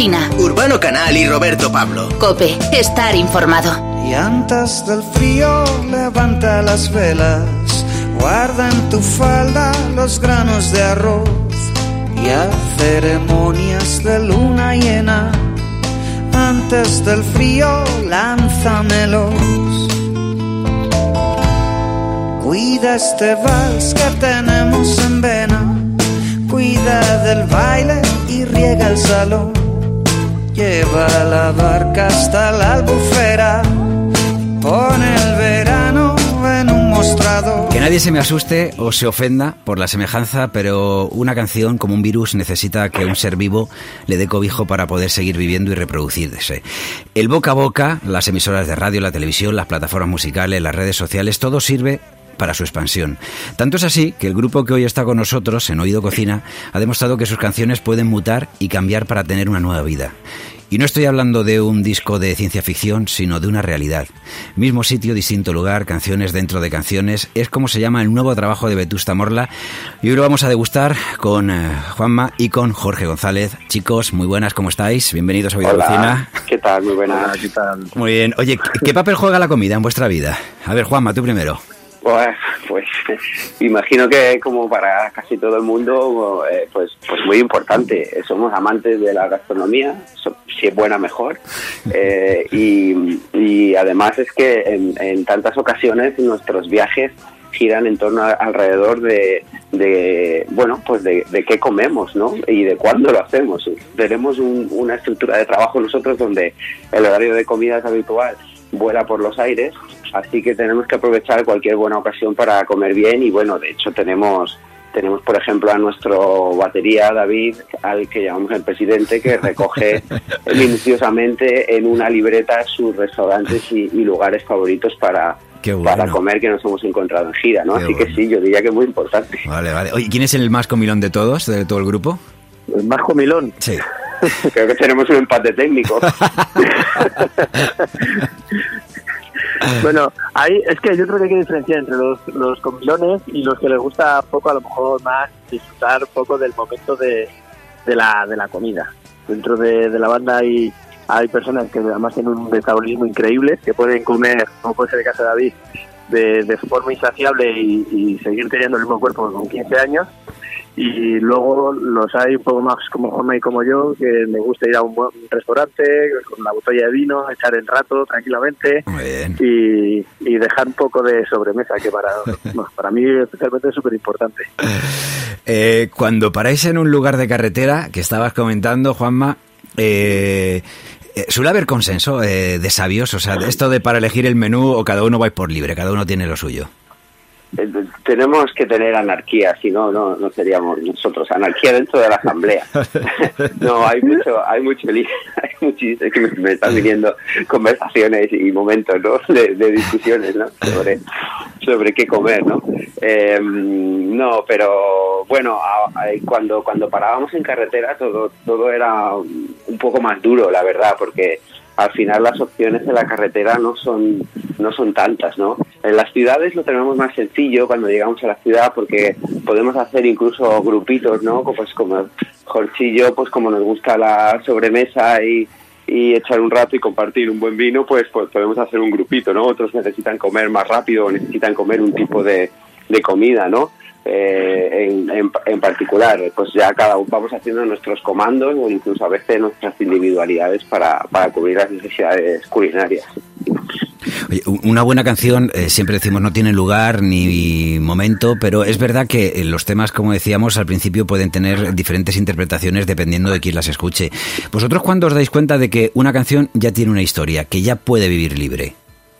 Cocina. Urbano Canal y Roberto Pablo. COPE, estar informado. Y antes del frío levanta las velas, guarda en tu falda los granos de arroz y a ceremonias de luna llena. Antes del frío lánzamelos. Cuida este vals que tenemos en vena, cuida del baile y riega el salón. Lleva la barca hasta la albufera, pone el verano en un mostrador. Que nadie se me asuste o se ofenda por la semejanza, pero una canción como un virus necesita que un ser vivo le dé cobijo para poder seguir viviendo y reproducirse. El boca a boca, las emisoras de radio, la televisión, las plataformas musicales, las redes sociales, todo sirve para su expansión. Tanto es así que el grupo que hoy está con nosotros, en Oído Cocina, ha demostrado que sus canciones pueden mutar y cambiar para tener una nueva vida. Y no estoy hablando de un disco de ciencia ficción, sino de una realidad. Mismo sitio, distinto lugar, canciones dentro de canciones. Es como se llama el nuevo trabajo de Vetusta Morla. Y hoy lo vamos a degustar con Juanma y con Jorge González. Chicos, muy buenas, ¿cómo estáis? Bienvenidos a Oído Cocina. ¿Qué tal? Muy buenas. Hola, ¿qué tal? Muy bien. Oye, ¿qué papel juega la comida en vuestra vida? A ver, Juanma, tú primero. Pues imagino que como para casi todo el mundo, pues muy importante. Somos amantes de la gastronomía, si es buena mejor, y además es que en tantas ocasiones nuestros viajes giran en torno alrededor de qué comemos, ¿no? Y de cuándo lo hacemos. Tenemos una estructura de trabajo nosotros donde el horario de comida es habitual, vuela por los aires, así que tenemos que aprovechar cualquier buena ocasión para comer bien. Y bueno, de hecho tenemos por ejemplo a nuestro batería David, al que llamamos el presidente, que recoge minuciosamente en una libreta sus restaurantes y lugares favoritos para comer que nos hemos encontrado en gira, ¿no? Así que sí, yo diría que es muy importante. Vale. Oye, ¿quién es el más comilón de todos, de todo el grupo? ¿El más comilón? Sí. Creo que tenemos un empate técnico. Bueno, es que yo creo que hay que diferenciar entre los comilones y los que les gusta poco, a lo mejor más disfrutar un poco del momento de la comida. Dentro de la banda hay personas que además tienen un metabolismo increíble, que pueden comer, como puede ser el caso de David, de forma insaciable y seguir teniendo el mismo cuerpo con 15 años. Y luego los hay un poco más como Juanma y como yo, que me gusta ir a un buen restaurante con una botella de vino, echar el rato tranquilamente y dejar un poco de sobremesa, que para mí especialmente es súper importante. Cuando paráis en un lugar de carretera, que estabas comentando, Juanma, suele haber consenso de sabios, o sea, esto de para elegir el menú, o cada uno vais por libre, cada uno tiene lo suyo. Tenemos que tener anarquía, si no seríamos nosotros. Anarquía dentro de la asamblea. No, hay mucho lío, es que me están viniendo conversaciones y momentos, ¿no? de discusiones, ¿no? sobre qué comer, ¿no? No, pero bueno, cuando parábamos en carretera todo era un poco más duro, la verdad, porque al final las opciones de la carretera no son tantas, ¿no? En las ciudades lo tenemos más sencillo cuando llegamos a la ciudad, porque podemos hacer incluso grupitos, ¿no? Pues como Jorchillo, pues como nos gusta la sobremesa y echar un rato y compartir un buen vino, pues podemos hacer un grupito, ¿no? Otros necesitan comer más rápido o necesitan comer un tipo de comida, ¿no? En particular, pues ya cada uno vamos haciendo nuestros comandos o incluso a veces nuestras individualidades para cubrir las necesidades culinarias. Oye, una buena canción, siempre decimos, no tiene lugar ni momento, pero es verdad que los temas, como decíamos al principio, pueden tener diferentes interpretaciones dependiendo de quién las escuche. ¿Vosotros cuándo os dais cuenta de que una canción ya tiene una historia, que ya puede vivir libre?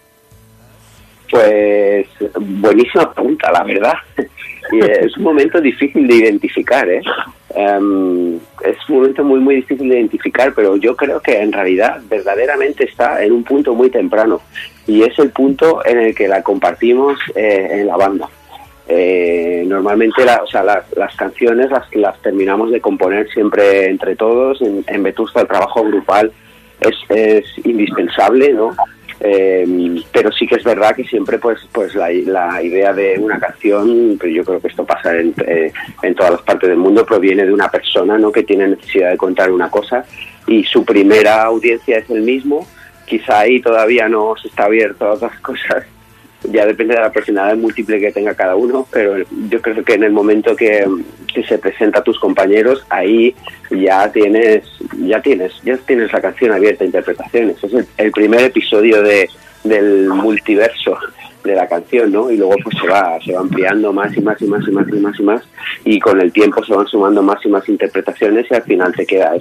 Pues buenísima pregunta, la verdad. Y es un momento difícil de identificar, ¿eh? Es un momento muy, muy difícil de identificar, pero yo creo que en realidad verdaderamente está en un punto muy temprano, y es el punto en el que la compartimos en la banda. Normalmente las canciones las terminamos de componer siempre entre todos. En Vetusta el trabajo grupal es indispensable, ¿no? pero sí que es verdad que siempre pues la idea de una canción, pero yo creo que esto pasa en todas las partes del mundo, proviene de una persona, ¿no?, que tiene necesidad de contar una cosa y su primera audiencia es el mismo. Quizá ahí todavía no se está abierto a otras cosas, ya depende de la personalidad múltiple que tenga cada uno, pero yo creo que en el momento que se presenta a tus compañeros, ahí ya tienes la canción abierta a interpretaciones. Es el primer episodio del multiverso de la canción, ¿no? Y luego pues se va ampliando más y más y más y más y más y más, y con el tiempo se van sumando más y más interpretaciones y al final te queda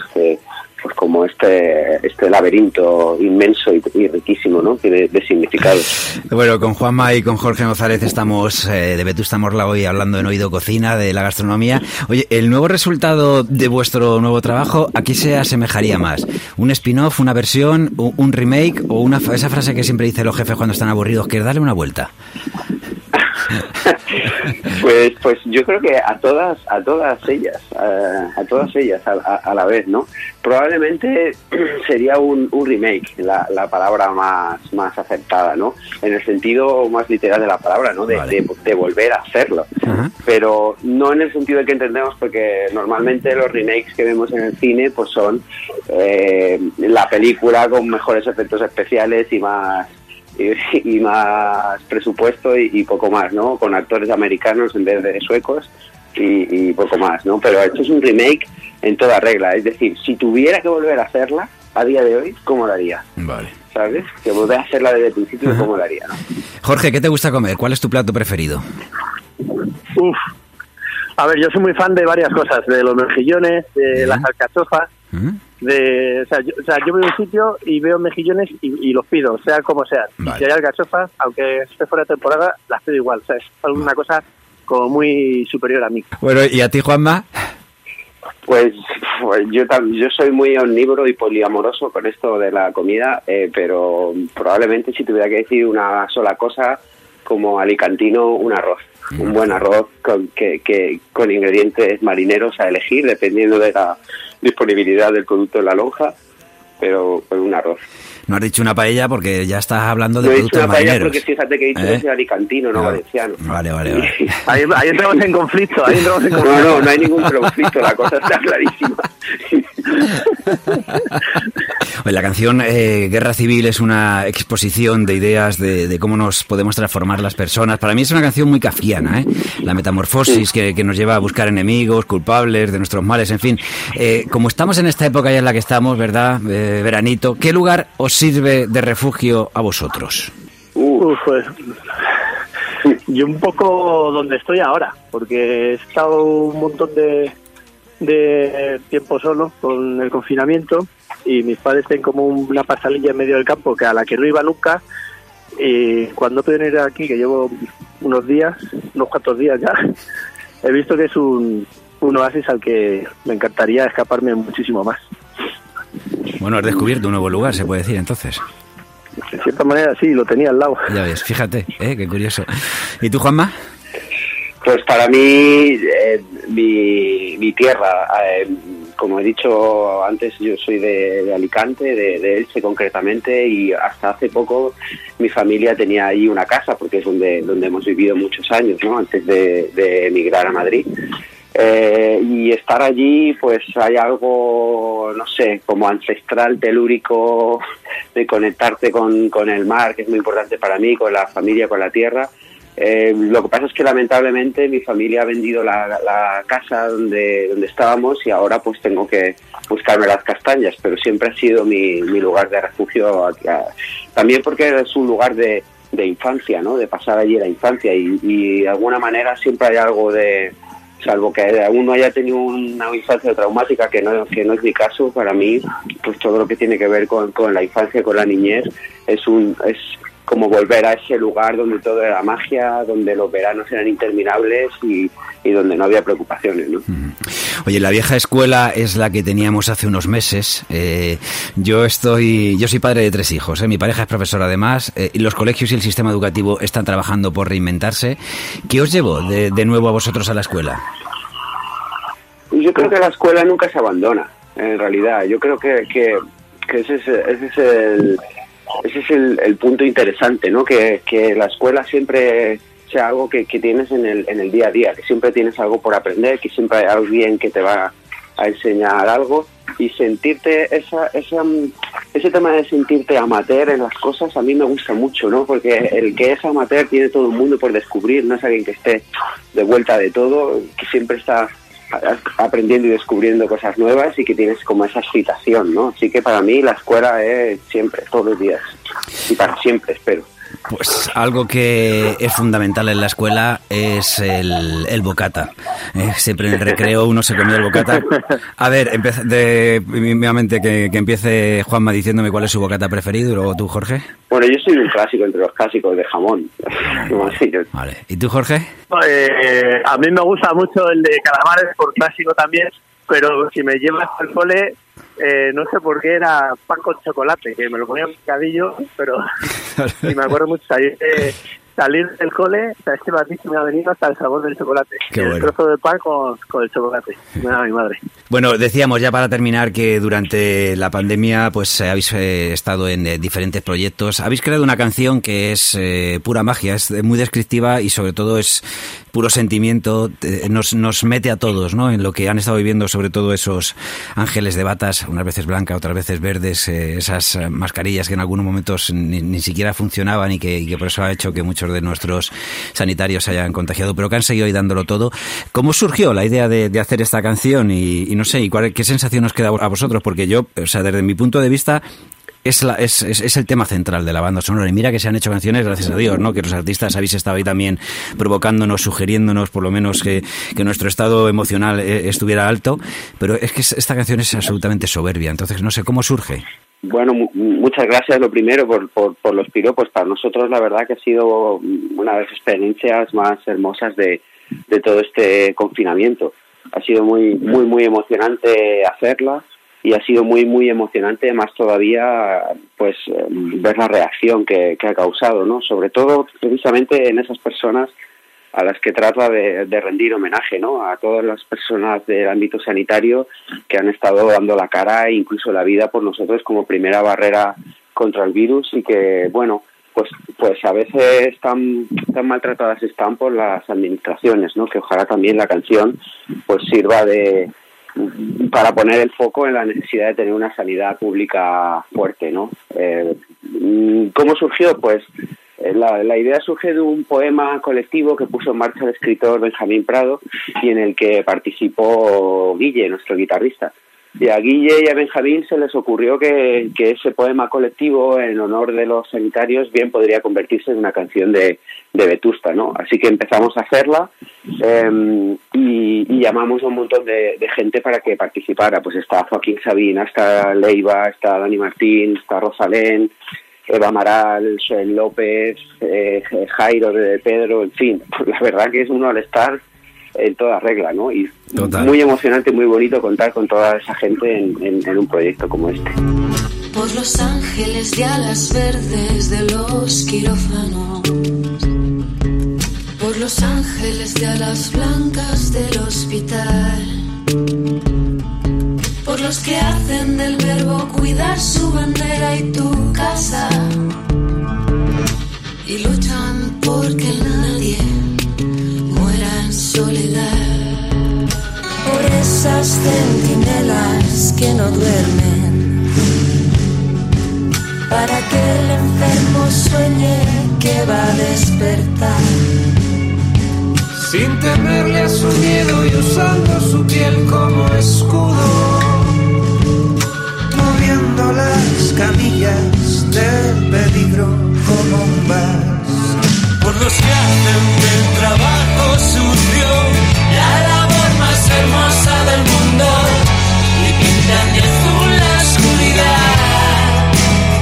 este laberinto inmenso y riquísimo, ¿no?, de significados. Bueno, con Juanma y con Jorge González estamos de Vetusta Morla hoy hablando en Oído Cocina de la gastronomía. Oye, el nuevo resultado de vuestro nuevo trabajo, ¿a qué se asemejaría más? ¿Un spin-off, una versión, un remake o esa frase que siempre dicen los jefes cuando están aburridos, que es darle una vuelta? Pues yo creo que a todas ellas a la vez, ¿no? Probablemente sería un remake la palabra más acertada, ¿no? En el sentido más literal de la palabra, ¿no? De volver a hacerlo. Uh-huh. Pero no en el sentido de que entendemos, porque normalmente los remakes que vemos en el cine pues son la película con mejores efectos especiales y más presupuesto y poco más, ¿no? Con actores americanos en vez de suecos y poco más, ¿no? Pero esto es un remake en toda regla, es decir, si tuviera que volver a hacerla a día de hoy, ¿cómo lo haría? Vale. ¿Sabes? Que volver a hacerla desde el principio, ¿cómo lo haría, no? Jorge, ¿qué te gusta comer? ¿Cuál es tu plato preferido? A ver, yo soy muy fan de varias cosas, de los mejillones, de las alcachofas, yo voy a un sitio y veo mejillones y los pido, sea como sea. Vale. Si hay alcachofas, aunque esté fuera de temporada, las pido igual, ¿sabes? Es alguna cosa como muy superior a mí. Bueno, ¿y a ti, Juanma? Pues yo soy muy omnívoro y poliamoroso con esto de la comida, pero probablemente si tuviera que decir una sola cosa, como alicantino, un arroz. Un buen arroz con ingredientes marineros a elegir, dependiendo de la disponibilidad del producto en la lonja, pero con un arroz. No has dicho una paella porque ya estás hablando de productos marineros. No he dicho una paella porque fíjate que he dicho que soy alicantino, no valenciano. Vale. Ahí entramos en conflicto. No hay ningún conflicto, la cosa está clarísima. Oye, la canción Guerra Civil es una exposición de ideas de cómo nos podemos transformar las personas. Para mí es una canción muy kafkiana, la metamorfosis que nos lleva a buscar enemigos, culpables de nuestros males, en fin. Como estamos en esta época ya en la que estamos, ¿verdad? Veranito, ¿qué lugar os sirve de refugio a vosotros? Pues yo un poco donde estoy ahora, porque he estado un montón de tiempo solo con el confinamiento y mis padres tienen como una pasalilla en medio del campo a la que no iba nunca, y cuando pude venir aquí, que llevo unos cuantos días ya, he visto que es un oasis al que me encantaría escaparme muchísimo más. Bueno, has descubierto un nuevo lugar, se puede decir, entonces. De cierta manera, sí, lo tenía al lado. Ya ves, fíjate, qué curioso. ¿Y tú, Juanma? Pues para mí, mi tierra, como he dicho antes, yo soy de Alicante, de Elche concretamente, y hasta hace poco mi familia tenía ahí una casa, porque es donde hemos vivido muchos años, ¿no? Antes de emigrar a Madrid. Y estar allí, pues hay algo, no sé, como ancestral, telúrico, de conectarte con el mar, que es muy importante para mí, con la familia, con la tierra. Lo que pasa es que lamentablemente mi familia ha vendido la casa donde estábamos y ahora pues tengo que buscarme las castañas, pero siempre ha sido mi lugar de refugio, también porque es un lugar de infancia, ¿no? De pasar allí la infancia y de alguna manera siempre hay algo de... Salvo que uno haya tenido una infancia traumática, que no es mi caso, para mí, pues todo lo que tiene que ver con la infancia, con la niñez, es como volver a ese lugar donde todo era magia, donde los veranos eran interminables y donde no había preocupaciones, ¿no? Oye, la vieja escuela es la que teníamos hace unos meses. Yo soy padre de 3 hijos, mi pareja es profesora además, y los colegios y el sistema educativo están trabajando por reinventarse. ¿Qué os llevó de nuevo a vosotros a la escuela? Yo creo que la escuela nunca se abandona, en realidad. Yo creo que ese es ese es el punto interesante, ¿no? Que la escuela siempre sea algo que tienes en el día a día, que siempre tienes algo por aprender, que siempre hay alguien que te va a enseñar algo, y sentirte ese tema de sentirte amateur en las cosas a mí me gusta mucho, ¿no? Porque el que es amateur tiene todo el mundo por descubrir, no es alguien que esté de vuelta de todo, que siempre está aprendiendo y descubriendo cosas nuevas y que tienes como esa excitación, ¿no? Así que para mí la escuela es siempre, todos los días, y para siempre, espero. Pues algo que es fundamental en la escuela es el bocata. Siempre en el recreo uno se comía el bocata. A ver, primeramente que empiece Juanma diciéndome cuál es su bocata preferido, y luego tú, Jorge. Bueno, yo soy un clásico entre los clásicos de jamón. Vale. ¿Y tú, Jorge? A mí me gusta mucho el de calamares por clásico también, pero si me llevas al cole, no sé por qué era pan con chocolate, que me lo ponía en picadillo, pero y me acuerdo mucho salir del cole, o sea, este batizo me ha venido hasta el sabor del chocolate. Qué bueno. El trozo de pan con el chocolate, me da mi madre. Bueno, decíamos ya para terminar que durante la pandemia pues habéis estado en diferentes proyectos. Habéis creado una canción que es pura magia, es muy descriptiva y sobre todo es puro sentimiento, nos mete a todos, ¿no? En lo que han estado viviendo, sobre todo esos ángeles de batas, unas veces blancas, otras veces verdes, esas mascarillas que en algunos momentos ni siquiera funcionaban y que por eso ha hecho que muchos de nuestros sanitarios se hayan contagiado, pero que han seguido ahí dándolo todo. ¿Cómo surgió la idea de hacer esta canción? Y no sé, ¿qué sensación os queda a vosotros? Porque yo, o sea, desde mi punto de vista, es el tema central de la banda sonora. Y mira que se han hecho canciones, gracias a Dios, ¿no? Que los artistas habéis estado ahí también provocándonos, sugiriéndonos, por lo menos que nuestro estado emocional estuviera alto. Pero es que esta canción es absolutamente soberbia. Entonces, no sé, ¿cómo surge? Bueno, muchas gracias lo primero por los piropos. Para nosotros la verdad que ha sido una de las experiencias más hermosas de todo este confinamiento. Ha sido muy emocionante hacerla y ha sido muy emocionante más todavía pues ver la reacción que ha causado, ¿no? Sobre todo precisamente en esas personas a las que trata de rendir homenaje, ¿no? A todas las personas del ámbito sanitario que han estado dando la cara e incluso la vida por nosotros como primera barrera contra el virus y que, bueno, pues a veces tan maltratadas están por las administraciones, ¿no? Que ojalá también la canción pues sirva para poner el foco en la necesidad de tener una sanidad pública fuerte, ¿no? ¿Cómo surgió? Pues la idea surge de un poema colectivo que puso en marcha el escritor Benjamín Prado y en el que participó Guille, nuestro guitarrista. Y a Guille y a Benjamín se les ocurrió que ese poema colectivo en honor de los sanitarios bien podría convertirse en una canción de Vetusta, ¿no? Así que empezamos a hacerla y llamamos a un montón de gente para que participara. Pues está Joaquín Sabina, está Leiva, está Dani Martín, está Rosalén, Eva Amaral, Joel López, Jairo de Pedro, en fin. Pues la verdad que es un all-star en toda regla, ¿no? Y total. Muy emocionante, muy bonito contar con toda esa gente en un proyecto como este. Por los ángeles de alas verdes de los quirófanos, por los ángeles de alas blancas del hospital, por los que hacen del verbo cuidar su bandera y tu casa, y luchan porque nadie muera en soledad, por esas centinelas que no duermen, para que el enfermo sueñe que va a despertar, sin temerle a su miedo y usando su piel como escudo, moviendo las camillas del peligro como un vas. Por los que hacen del trabajo sucio la labor más hermosa del mundo y pintan de azul la oscuridad.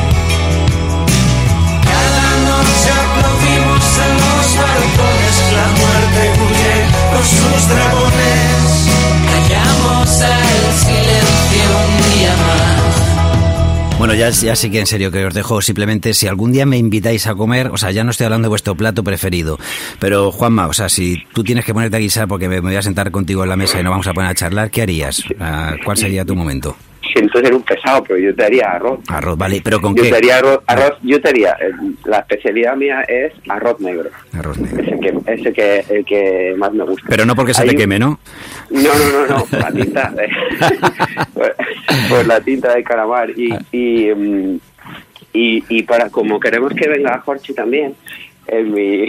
Cada noche aplaudimos en los balcones, la muerte huye con sus dragones. Callamos al silencio un día más. Bueno, ya sí que en serio que os dejo simplemente, si algún día me invitáis a comer, o sea, ya no estoy hablando de vuestro plato preferido, pero Juanma, o sea, si tú tienes que ponerte a guisar porque me voy a sentar contigo en la mesa y nos vamos a poner a charlar, ¿qué harías? ¿Cuál sería tu momento? que entonces era un pesado, pero yo te haría arroz. Arroz, vale, pero ¿con yo qué? Te haría arroz, yo te haría, la especialidad mía es arroz negro. Arroz negro. El que más me gusta. Pero no porque se te queme, ¿no? No, por la tinta. Por la tinta de calamar. Y para, como queremos que venga Jorge también, en mi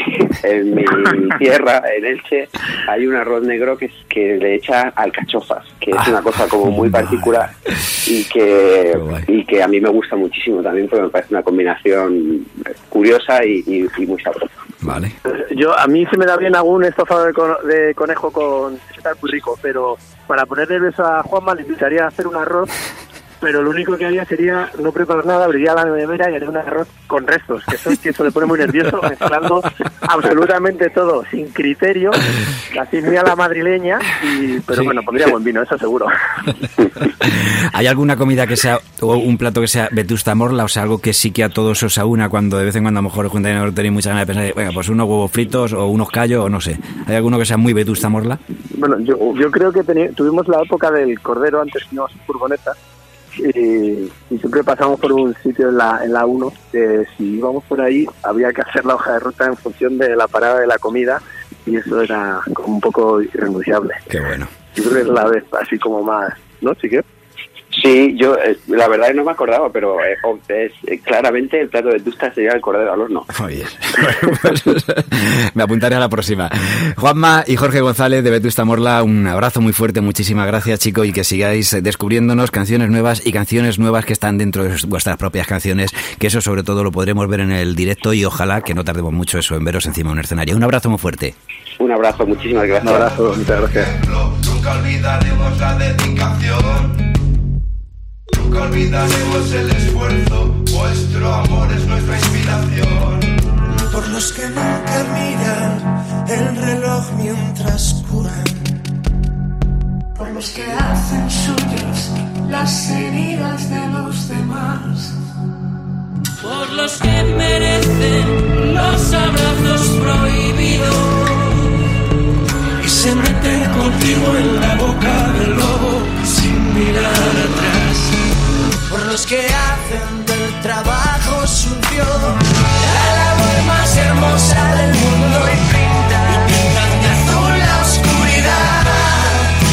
tierra, en Elche, hay un arroz negro que le echa alcachofas, que es una cosa como muy particular y que a mí me gusta muchísimo también, porque me parece una combinación curiosa y muy sabrosa. Vale. A mí se me da bien algún estofado de conejo con está muy rico, pero para ponerle beso a Juanma le invitaría a hacer un arroz, pero lo único que haría sería no preparar nada, abriría la nevera y haría un arroz con restos, que eso le pone muy nervioso, mezclando absolutamente todo, sin criterio, así muy a la madrileña, pero bueno, pondría buen vino, eso seguro. ¿Hay alguna comida que sea, o un plato que sea vetusta morla, o sea, algo que sí que a todos os aúna cuando de vez en cuando a lo mejor tenéis muchas ganas de pensar, venga, pues unos huevos fritos o unos callos, o no sé? ¿Hay alguno que sea muy vetusta morla? Bueno, yo creo que tuvimos la época del cordero antes que íbamos en furgoneta, y siempre pasamos por un sitio en la 1 que si íbamos por ahí había que hacer la hoja de ruta en función de la parada de la comida, y eso era como un poco irrenunciable. Qué bueno. Yo creo que es la vez así como más, ¿no, Chique? Sí, yo la verdad es que no me acordaba, pero claramente el plato de vetusta sería el cordero al horno. Oye, pues, me apuntaré a la próxima. Juanma y Jorge González de Vetusta Morla, un abrazo muy fuerte, muchísimas gracias, chicos, y que sigáis descubriéndonos canciones nuevas y canciones nuevas que están dentro de vuestras propias canciones, que eso sobre todo lo podremos ver en el directo y ojalá que no tardemos mucho eso en veros encima de un escenario. Un abrazo muy fuerte. Un abrazo, muchísimas gracias. Un abrazo, muchas gracias. Nunca olvidaremos la dedicación. Nunca olvidaremos el esfuerzo, vuestro amor es nuestra inspiración. Por los que nunca miran el reloj mientras curan. Por los que hacen suyas las heridas de los demás. Por los que merecen los abrazos prohibidos. Y se meten contigo en la boca del lobo sin mirar atrás. Por los que hacen del trabajo sucio la labor más hermosa del mundo y pintan de azul la oscuridad.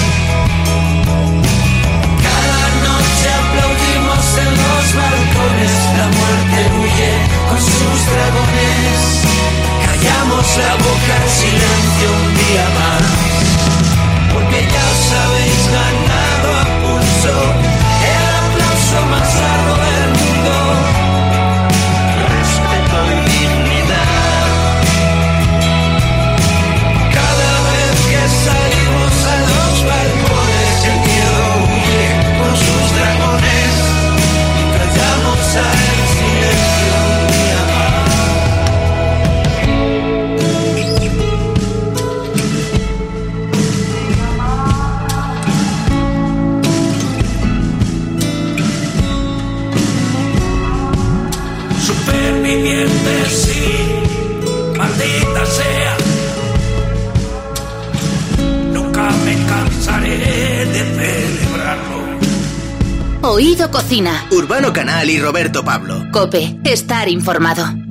Cada noche aplaudimos en los balcones, la muerte huye con sus dragones. Callamos la boca en silencio un día más, porque ya os habéis ganado a pulso más largo del mundo, respeto y dignidad. Cada vez que salimos a los balcones, el miedo huye con sus dragones. Callamos al silencio un día más. Superviviente, sí, maldita sea. Nunca me cansaré de celebrarlo. Oído Cocina. Urbano Canal y Roberto Pablo. COPE. Estar informado.